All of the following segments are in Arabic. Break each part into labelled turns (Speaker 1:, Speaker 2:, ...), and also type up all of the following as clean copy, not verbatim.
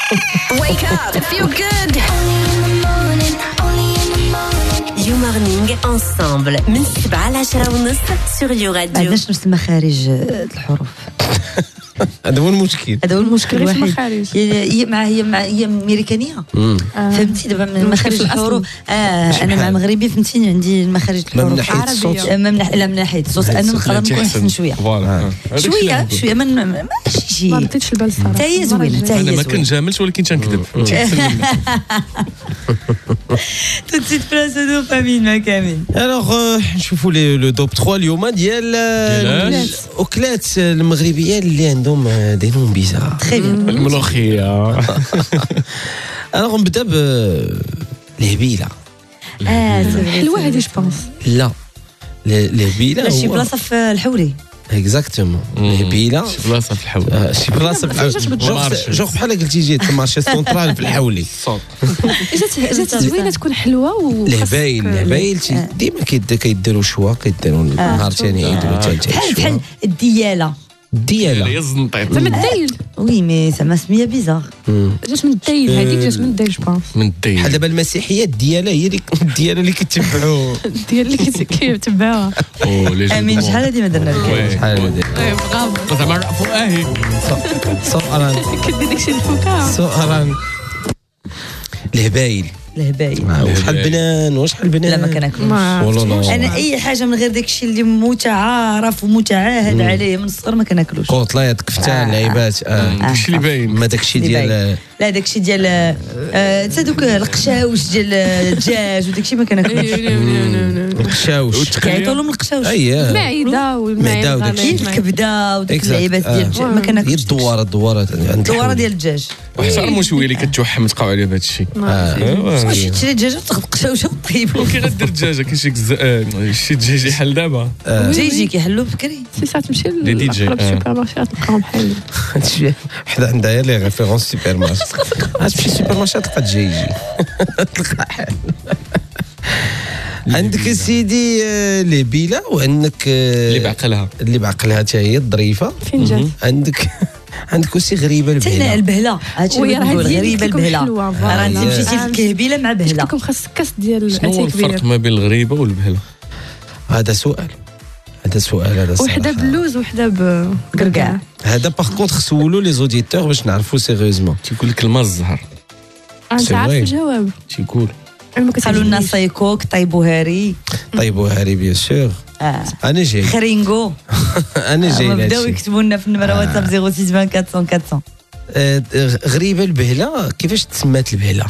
Speaker 1: Wake up, feel good. You Morning ensemble من 7 ل 10:30 sur You Radio.
Speaker 2: عندناش نفس المخارج الحروف.
Speaker 3: هذا هو المشكل.
Speaker 2: هذا هو المشكل الوحيد. هي امريكانيه. فهمتي دابا من مخارج الحروف. انا مع مغربي فهمتيني عندي مخارج الحروف
Speaker 3: عربيه.
Speaker 2: من ناحيه الصوت انا نقدر نكون احسن شويه. شويه ماشي
Speaker 4: ما رديتش البال الصراحه.
Speaker 2: حتى هي زوينه.
Speaker 5: انا ما كنجاملش ولكن تنكذب.
Speaker 2: توتي بلاصه دوبامين كامل.
Speaker 3: الوغ نشوفوا لو توب 3 اليوم ديال اكلات المغربيه اللي عندهم دي نون بيزار.
Speaker 2: تري بيان.
Speaker 5: الملوخيه.
Speaker 3: الوغ نبدا بالهبيله.
Speaker 4: حلوه هذه جو بونس.
Speaker 3: لا الهبيله
Speaker 2: شي بلاصه في الحوري.
Speaker 3: اكزاكتومون الهبيله
Speaker 5: شي بلاصه في الحول.
Speaker 3: شي بلاصه في الحول. جوغ بحال قلتي جيت في المارشي سونترال في الحولي.
Speaker 4: جات زوينه تكون حلوه
Speaker 3: الهبايل ديما كيديروا شوا كيديروا نهار ثاني يديروا ثالث
Speaker 2: بحال الدياله
Speaker 5: هي الزنطيط.
Speaker 4: زعما الدايل.
Speaker 2: وي مي زعما سميه بيزار.
Speaker 4: جات من الدايل هذيك جات من الدايل جو بونس.
Speaker 5: من الدين.
Speaker 3: بحال دابا المسيحيه الدياله هي الدياله اللي كيتبعوا
Speaker 4: ديال اللي كيتبعوها.
Speaker 2: امين شحال هادي ما درنا لك.
Speaker 3: شحال هادي
Speaker 4: برافو.
Speaker 5: زعما فؤاهي.
Speaker 3: سؤران
Speaker 4: كدير داكشي الفكاهه.
Speaker 3: سؤران الهبايل. وشحال بنان وشحال بنان.
Speaker 2: لا ما كناكلوش. انا اي حاجه من غير داكشي اللي متعارف ومتعاهد عليه من الصغر ما كناكلوش.
Speaker 3: قوطليط كفتان لعيبات.
Speaker 5: داكشي اللي باين.
Speaker 3: ما داكشي ديال
Speaker 2: لا داكشي ديال تادوك القشاوش ديال الدجاج وداكشي ما كناكلوش.
Speaker 3: القشاوش
Speaker 2: كيعيطوا لهم القشاوش.
Speaker 4: المعده والمعده
Speaker 2: الكبده وديك اللعيبات ديال الدجاج ما كناكلوش.
Speaker 3: هي الدواره
Speaker 2: ديال الدجاج.
Speaker 5: احترموا شويه اللي كتوحم تقاو عليه بهذا الشيء.
Speaker 2: واش تشري دجاجه وتاخذ قشاوشه وطيب.
Speaker 5: وكي غدير الدجاجه كاين شي دجاج يحل دابا.
Speaker 2: يجي كيحلوا بكري.
Speaker 4: سي سا تمشي
Speaker 5: للسوبر
Speaker 4: مارشي تلقاهم بحال
Speaker 3: هادشي وحده عندها لي ريفيرونس سوبر مارشي. غتمشي سوبر مارشي تلقى دجاجي تلقى حال. عندك سيدي الهبيله وعندك اللي بعقلها حتى هي الظريفه.
Speaker 4: فين جات؟
Speaker 3: عندك وسي غريبه البهله.
Speaker 2: البهله هادشي اللي كنقول غريبه البهله. راه انت مشيتي في الكهبيله مع بهله.
Speaker 4: لكم خاص كاس ديال
Speaker 5: شنو هو الفرق ما بين الغريبه والبهله؟
Speaker 3: هذا سؤال هذا
Speaker 4: وحده بلوز وحده بقرقاع.
Speaker 3: هذا باغ كونطخ سولوا لي زوديتور باش نعرفوا سيريوزمون.
Speaker 5: تيقول لك الماء الزهر.
Speaker 4: انت عارف الجواب.
Speaker 5: تيقول
Speaker 2: قالوا لنا سايكوك طيبوهاري
Speaker 3: بيان سور. انا جاي
Speaker 2: خرينغو.
Speaker 3: انا جاي
Speaker 2: بداو يكتبوا لنا في النمره واتساب 06
Speaker 3: غريبه البهله. كيفاش تسمات البهله؟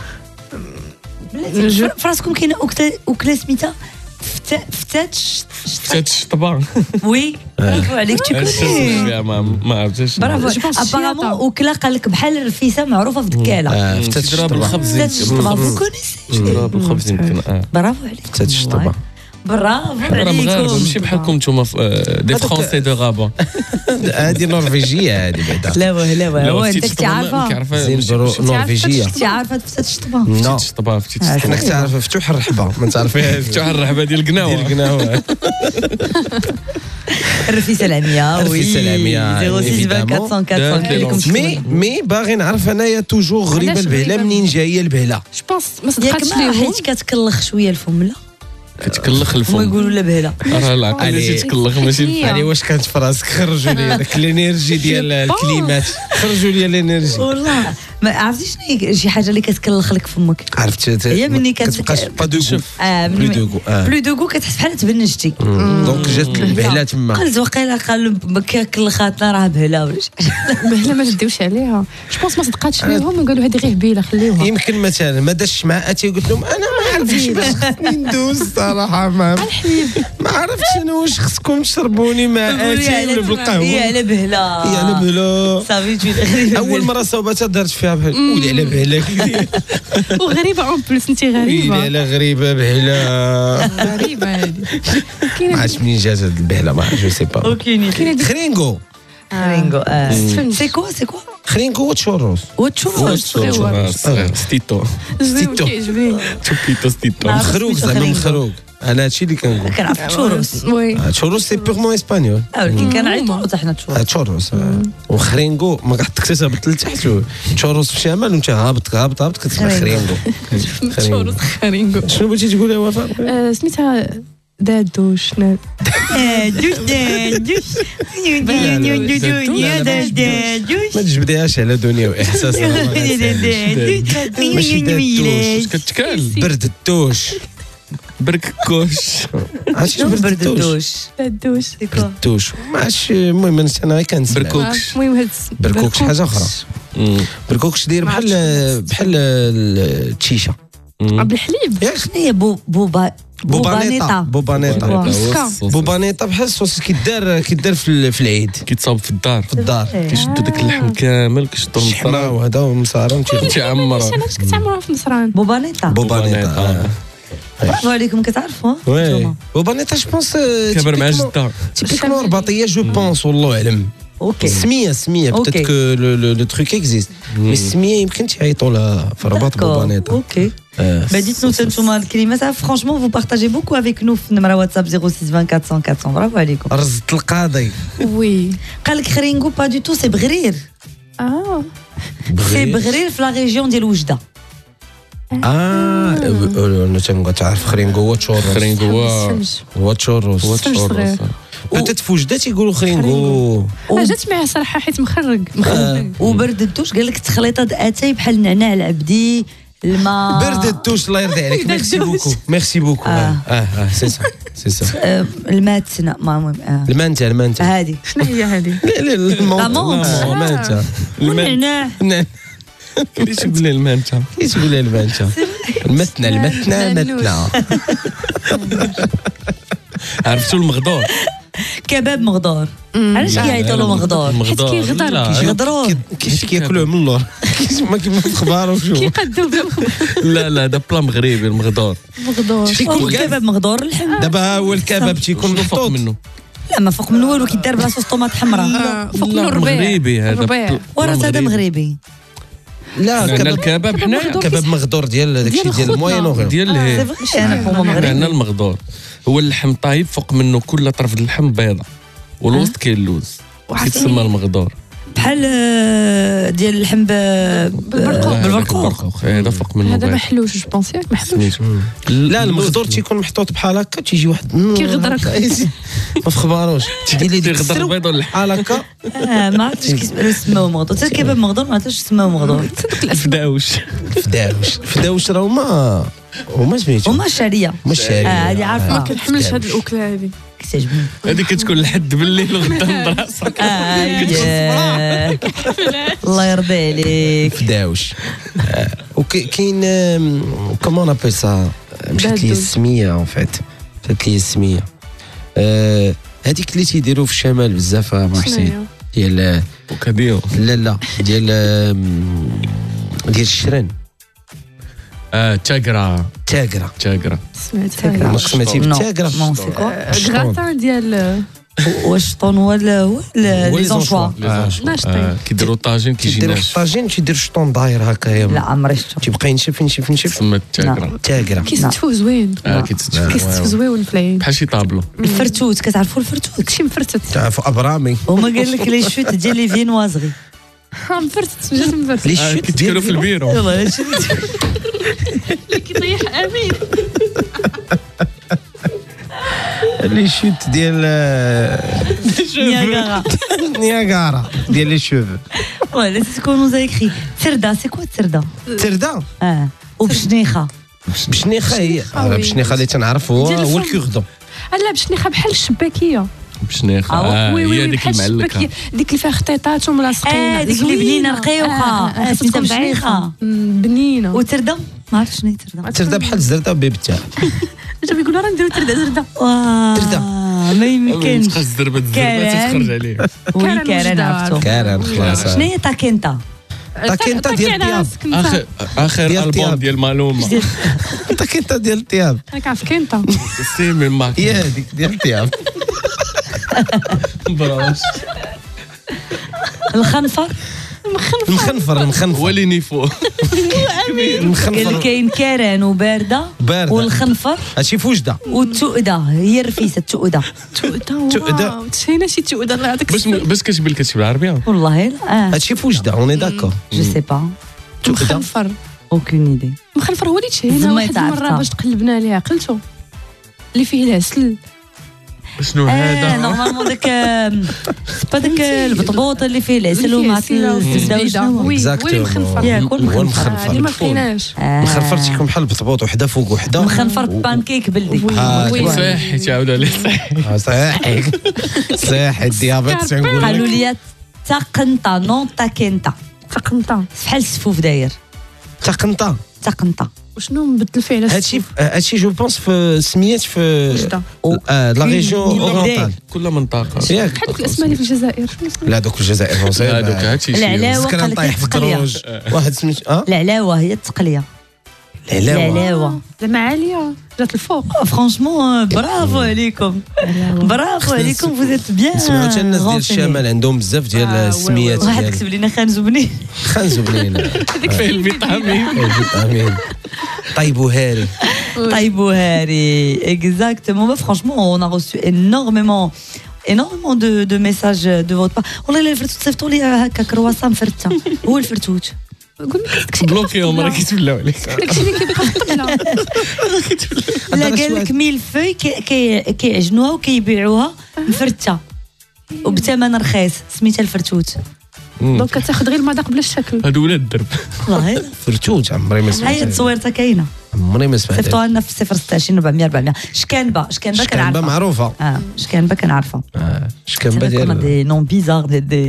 Speaker 2: فراسكم كاينه اكله سميتها فتات
Speaker 5: الشطبه.
Speaker 2: وي برافو عليك تكوني.
Speaker 5: ما عرفتش.
Speaker 2: برافو ابارامون اكله قال لك بحال الرفيسه معروفه في دكاله.
Speaker 3: فتات
Speaker 5: الشطبه بالخبز.
Speaker 2: الشطبه
Speaker 5: بالخبز يمكن.
Speaker 2: برافو عليك.
Speaker 3: فتات الشطبه.
Speaker 2: برافو عليكم.
Speaker 5: مغاربه ماشي بحالكم نتوما دي فرونسي دو غابون.
Speaker 3: هذه نورفيجيه هذه بعدا.
Speaker 2: لا هو انت كنتي عارفه
Speaker 3: نورفيجيه.
Speaker 2: كنتي عارفه فتات الشطبه.
Speaker 3: لا
Speaker 5: الشطبه
Speaker 3: انك تعرف فتوح الرحبه ما تعرفيهاش.
Speaker 5: فتوح الرحبه ديال القناوه.
Speaker 2: الرفيسه العمياء.
Speaker 3: الرفيسه العمياء 06 مي باغي نعرف انايا توجور غريبه البهله منين جايه البهله.
Speaker 4: جو بونس ما صدقاتش ليهم
Speaker 2: حيت كتكلخ شويه الفم. لا
Speaker 5: كتكلخ الفم.
Speaker 2: هما يقولوا لا بهله.
Speaker 5: راه العقل اللي تتكلخ ماشي.
Speaker 3: يعني واش كانت في راسك خرجوا لي داك الانرجي ديال الكلمات. خرجوا لي الانرجي.
Speaker 2: والله ما عرفتي شنو شي حاجه اللي كتكلخ لك فمك.
Speaker 3: عرفت
Speaker 2: هي مني
Speaker 3: كتبقاش با دوغو.
Speaker 2: بلو دوغو كتحس بحال تبنجتي.
Speaker 3: دونك جات البهله تما.
Speaker 2: قلت وقيلا قالوا كلخاتنا راه بهله ولا شي حاجه.
Speaker 4: بهله ما جديوش عليها. جو بونس ما صدقاتش ليهم قالوا هذه غير هبيله خليوها.
Speaker 3: يمكن مثلا ما داش مع اتي قلت لهم انا ما عرفتش باش ندوز صراحه ما عرفتش انا واش خصكم تشربوني مع اتي ولا بالقهوه.
Speaker 2: هي على بهله
Speaker 3: صافي اول مره صوبتها درت فيها بحال ولي على بهله
Speaker 4: وغريبه اون بليس انت غريبه.
Speaker 3: على غريبه بهله
Speaker 4: غريبه هذه.
Speaker 3: ما عرفتش منين جات هاد البهله ما جو سي با. خرينغو سي كوا خرينغو وتشوروس
Speaker 5: ستيتو
Speaker 4: كيعجبني.
Speaker 5: ستيتو
Speaker 3: مخروق زعما مخروق انا هادشي اللي كنقول.
Speaker 2: كنعرف تشوروس.
Speaker 4: وي
Speaker 3: تشوروس سي بيغمون اسبانيول.
Speaker 2: ولكن كنعيطوا حتى حنا تشوروس.
Speaker 3: تشوروس وخرينغو ما تكتسب لتحت. تشوروس في الشمال وانت هابط كتسمع خرينغو.
Speaker 4: تشورس خرينغو.
Speaker 3: شنو بغيتي تقول يا وفاء؟
Speaker 4: سميتها دادوش
Speaker 3: ما تجبديهاش على دنيا واحساس. ماشي دادوش
Speaker 5: كتكال
Speaker 3: برد الدوش.
Speaker 5: برككوش
Speaker 3: عرفتي
Speaker 2: برد الدوش.
Speaker 4: دادوش
Speaker 3: الدوش ماشي. المهم انا كنسمع
Speaker 5: بركوكش.
Speaker 4: المهم هاد
Speaker 3: بركوكش حاجه اخرى. بركوكش داير بحال التشيشه
Speaker 4: بالحليب.
Speaker 3: ياك
Speaker 2: شنو هي بوبانيطا.
Speaker 3: بوبانيطا بحال الصوص كيدار في العيد
Speaker 5: كيتصاوب في الدار كيشدوا داك اللحم كامل كيشدوا
Speaker 3: الشحمه
Speaker 5: المصران
Speaker 3: وهذا ومصارم
Speaker 5: تيعمر.
Speaker 4: انا اش كتعمروها في نصران.
Speaker 2: بوبانيطا. برافو عليكم كتعرفوا.
Speaker 3: وي بوبانيطا جو بونس
Speaker 5: كبر مع جده
Speaker 3: تيبيكمون رباطيه جو بونس والله اعلم.
Speaker 2: اوكي.
Speaker 3: سميه بوتيت كو لو تروك اكزيست مي السميه يمكن تعيطوا لها في الرباط بوبانيطا.
Speaker 2: اوكي. بديتوا نتوما الكلمات. فرانشمون فو بارطاجي بوكو افيك نو في نمره واتساب 0620 400 400. برافو عليكم.
Speaker 3: رزت القاضي.
Speaker 4: وي
Speaker 2: قال لك خرينغو با دو تو سي بغرير. سي بغرير في لا ريجيون ديال وجده.
Speaker 3: انا تنقول تعرف خرينغو هو تشوروس.
Speaker 5: خرينغو
Speaker 3: هو تشوروس. بوتيت في وجده تيقولوا خرينغو.
Speaker 4: جات معاه صراحه حيت مخرج.
Speaker 2: وبرد الدوش قال لك تخليطه اتاي بحال النعناع العبدي الماء.
Speaker 3: برد الدوش الله يرضي عليك. ميرسي بوكو. سي سا
Speaker 2: الماء تسنى المهم.
Speaker 3: المانتا
Speaker 2: هذه
Speaker 4: شنو هي هذه؟
Speaker 3: المانتا
Speaker 2: والنعناع.
Speaker 5: كيفاش تقول لي المانتا؟
Speaker 3: كيفاش تقول لي المانتا؟ المتنة عرفتوا
Speaker 5: المغدور؟
Speaker 2: كباب مغدور. علاش كيعيطوا له مغدور؟
Speaker 4: حيت كيغدر.
Speaker 2: كيغدروا
Speaker 3: كيفاش كياكلوه من اللور. كيما في اخبار وشو
Speaker 4: كيقدوا
Speaker 5: لا هذا بلا مغربي المغدور.
Speaker 2: هو كباب مغدور اللحم.
Speaker 3: دابا هو الكباب تيكون
Speaker 5: فوق منه.
Speaker 2: لا ما فوق منه والو كيدار بلا صوص طوماط حمراء.
Speaker 4: فوق منه
Speaker 5: مغربي هذا.
Speaker 2: وراه هذا مغربي.
Speaker 3: لا
Speaker 5: الكباب حنايا
Speaker 3: كباب مغدور ديال داكشي ديال الموين اوغ
Speaker 5: ديال
Speaker 2: انا مغربي.
Speaker 5: عندنا المغدور هو اللحم طايب فوق منه كل طرف اللحم بيضه والوسط كاين اللوز كيتسمى المغدور.
Speaker 2: بحال ديال اللحم
Speaker 5: بالبرقوق هذا فوق منه.
Speaker 4: هذا محلوش جو بونس ياك محلوش.
Speaker 3: لا المغدور تيكون محطوط بحال هكا تيجي واحد
Speaker 4: كيغدرك.
Speaker 3: ما فخباروش تيدير لي ديك
Speaker 5: يغدر البيض
Speaker 3: بحال هكا.
Speaker 2: ما عرفتش كيسموه مغدور. حتى الكباب مغدور ما عرفتش سموه مغدور.
Speaker 3: فداوش راه هما سميتو
Speaker 2: هما الشعريه. هذه عارفه.
Speaker 4: ما كنحملش هاد الاكله هذه.
Speaker 2: كتعجبني.
Speaker 5: هذه كتكون لحد بالليل وغدا راسك.
Speaker 2: الله يرضي عليك.
Speaker 3: فداوش. وكاين كومون ابل سا مشات لي السميه اون فيت. مشات لي السميه هذيك اللي تيديروا في الشمال بزاف ما حسين ديال
Speaker 5: بوكاديو.
Speaker 3: لا ديال الشرن.
Speaker 5: تاغرا
Speaker 3: سمعتي بالتاغرا؟
Speaker 4: غراتان ديال
Speaker 2: والشطون ولا لي زونشوا.
Speaker 4: ناشطين
Speaker 5: كيديروا طاجين كيجي
Speaker 3: كيديروا
Speaker 5: ناشف.
Speaker 3: الطاجين تيدير شطون داير هكايا.
Speaker 2: لا عمري شفتو.
Speaker 3: تيبقى ينشف
Speaker 5: تسمى تاغرا.
Speaker 4: كيستفو زوين. كيستفو زوين في العين
Speaker 5: بحال شي طابلو.
Speaker 2: الفرتوت كتعرفوا الفرتوت؟
Speaker 4: كلشي مفرتت.
Speaker 3: تعرفوا ابرامي
Speaker 2: هما قال لك لي شوت ديال لي فينوازغي.
Speaker 4: مفرتت جات مفرتت.
Speaker 3: لي شوت
Speaker 5: كيتكلوا في البيرو.
Speaker 2: يلاه
Speaker 4: كيطيح امين.
Speaker 3: لي شوت ديال نياغارا ديال لي شوف.
Speaker 2: ولا تكونوا زي كري تردا. سي كوا
Speaker 3: تردا
Speaker 2: وبشنيخه.
Speaker 3: بشنيخه هي بشنيخه اللي تنعرف هو الكوردون.
Speaker 4: لا بشنيخه بحال الشباكيه.
Speaker 5: بشنيخه هي ديك المعلكه
Speaker 4: ديك اللي فيها خطيطات وملاصقين.
Speaker 2: ديك اللي بنينه رقيقه. سميتها بشنيخه
Speaker 4: بنينه.
Speaker 2: وتردا ما عرفتش شنو هي
Speaker 3: تردا بحال الزرده ببتاع.
Speaker 4: جا بيقولوا راه نديرو تردا.
Speaker 2: تردا ما يمكنش.
Speaker 5: تبقى الزربه تخرج عليه.
Speaker 2: وي كارن عرفتو.
Speaker 3: كارن خلاص.
Speaker 2: شنو هي تاكينتا؟
Speaker 3: تاكينتا ديال الطياب.
Speaker 5: اخر البوم ديال مالوما.
Speaker 3: تاكينتا ديال الطياب.
Speaker 4: راك عارف كينتا.
Speaker 5: سي من ماك.
Speaker 3: هي هذيك ديال الطياب.
Speaker 5: براش.
Speaker 2: الخنفر
Speaker 3: المخنفر
Speaker 5: هو اللي نيفو
Speaker 3: المخنفر
Speaker 2: كاين كاران وبارده والخنفر
Speaker 3: هادشي في وجده
Speaker 2: والتؤده هي الرفيسه التؤده
Speaker 4: تؤده تشينا شي تؤده الله يعطيك
Speaker 5: باش كتجيب لك بالعربيه
Speaker 2: والله لا
Speaker 3: هادشي في وجده اوني داكور
Speaker 2: جو سي با
Speaker 4: مخنفر
Speaker 2: اوكين ايدي
Speaker 4: مخنفر هو اللي تشينا
Speaker 2: زعما
Speaker 4: واحد المره
Speaker 2: يتعرفها.
Speaker 4: باش تقلبنا عليه عقلته اللي فيه العسل
Speaker 5: شنو هذا
Speaker 2: نورمالمون داك با داك البطبوط اللي فيه العسل ومع الزبده وشنو
Speaker 4: وي
Speaker 3: Exactement.
Speaker 4: المخنفر
Speaker 2: ياكل
Speaker 3: هو
Speaker 2: المخنفر
Speaker 4: اللي ما
Speaker 3: المخنفر
Speaker 4: لقيناش
Speaker 3: المخنفر تيكون بحال البطبوط وحده فوق وحده
Speaker 2: مخنفر بانكيك بلدي
Speaker 4: وي.
Speaker 5: صحي تعاود عليه صحي
Speaker 3: صحيح صحيح الديابيت تنقول
Speaker 2: قالوا
Speaker 3: لك
Speaker 2: لي تاقنطا نون تاكنتا
Speaker 4: تقنطه
Speaker 2: بحال السفوف داير
Speaker 3: تقنطه
Speaker 2: تاقنطا
Speaker 4: وشنو نبدل فيه على
Speaker 3: هادشي جو بونس في سميات في
Speaker 4: وجده
Speaker 3: لا ريجيون اورونتال
Speaker 5: كل منطقه
Speaker 3: ياك
Speaker 4: بحال دوك الاسماء اللي في الجزائر شنو اسمها
Speaker 3: لا دوك الجزائر
Speaker 5: لا دوك هادشي
Speaker 2: العلاوه
Speaker 3: سكر
Speaker 2: قال لك
Speaker 3: نطيح في
Speaker 2: التقليه
Speaker 3: الدروج واحد سميت
Speaker 2: العلاوه هي التقليه العلاوه
Speaker 4: زعما عاليه جات الفوق
Speaker 2: فرانشمون برافو عليكم برافو عليكم فوزيت بيان
Speaker 3: سمعوا حتى الناس ديال الشمال عندهم بزاف ديال السميات
Speaker 2: واحد
Speaker 3: ديال
Speaker 2: كتب لنا خانزو بنين
Speaker 3: خنزو بنين
Speaker 5: هذيك فيه الفيتامين
Speaker 3: امين طيب وهاري
Speaker 2: طيب وهاري exactement franchement on a reçu énormément de messages de votre part والله الا الفرتوت صيفطوا لي هكا كرواسون فرته هو الفرتوت
Speaker 4: قول لي داكشي
Speaker 5: بلوكيهم راه كيتبلاو عليك
Speaker 4: داكشي اللي كيبقى في الطبله
Speaker 2: لا قال لك ميل فوي كيعجنوها وكيبيعوها مفرته وبثمن رخيص سميتها الفرتوت
Speaker 4: دونك كتاخذ غير المذاق بلا الشكل
Speaker 5: هادو ولاد الدرب
Speaker 2: والله
Speaker 3: فرتوت عمري ما
Speaker 2: هي
Speaker 3: سمعت
Speaker 2: تصويرتها كاينه
Speaker 3: عمري ما سمعت
Speaker 2: صيفطوها لنا في 026 400 شكانبه
Speaker 3: شكانبه
Speaker 2: كنعرفها
Speaker 3: معروفه
Speaker 2: شكانبه كنعرفها
Speaker 3: شكانبه ديال
Speaker 2: des noms bizarres des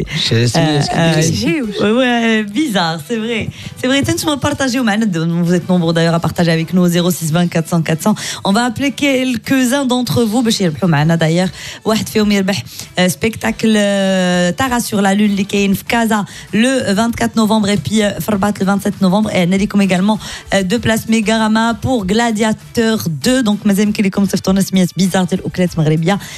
Speaker 2: ouais, bizarre, c'est vrai. C'est vrai. Tenez-moi partagez vous êtes nombreux d'ailleurs à partager avec nous au 06 20 400 400. On va appeler quelques-uns d'entre vous باش يربحوا معنا d'ailleurs. واحد فيهم يربح spectacle Tara sur la lune اللي كاين في كازا le 24 novembre et puis في الرباط le 27 novembre et ناديكم également deux places Mégarama pour Gladiateur 2 donc مازال يمكن لكم تصيفطوا لنا سميات بيزار ديال الاكلات مغربيه